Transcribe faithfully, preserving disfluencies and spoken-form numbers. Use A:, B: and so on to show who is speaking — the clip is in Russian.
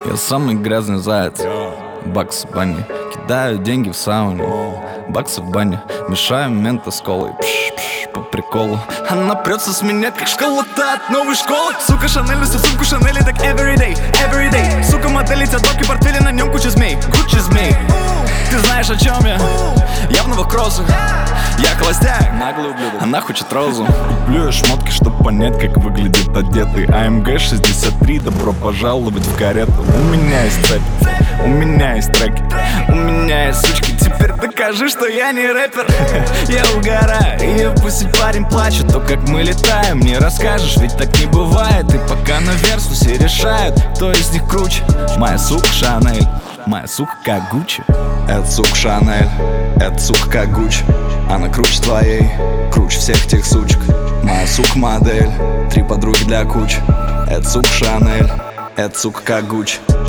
A: Я самый грязный заяц. Бакс в бане, кидаю деньги в сауне. Баксы в бане, мешаю мента с колой. Пш, пш, по приколу. Она прется с меня, как школа-то от новой школы. Сука, Шанель, несу сумку Шанели, так everyday, everyday. Сука, модели, тядок и портфели, на нем куча змей, куча змей. Ты знаешь, о чем я? Я в новых кроссах. Я холостяк, наглый ублюдок. Она хочет розу. Куплю я шмотки, чтоб понять, как выглядит одетый. а эм гэ шестьдесят три, добро пожаловать в карету. У меня есть цепь, у меня есть треки, у меня есть сучки. Теперь докажи, что я не рэпер. Я угораю, и пусть парень плачет. То, как мы летаем, не расскажешь, ведь так не бывает. И пока на версусе решают, кто из них круче. Моя сука Шанель, моя сука как Гуччи. Это сука Шанель, это сука как Гуччи. Она круче твоей, круче всех тех сучек. Моя сука модель, три подруги для кучи. Это сука Шанель, это сука как Гуччи.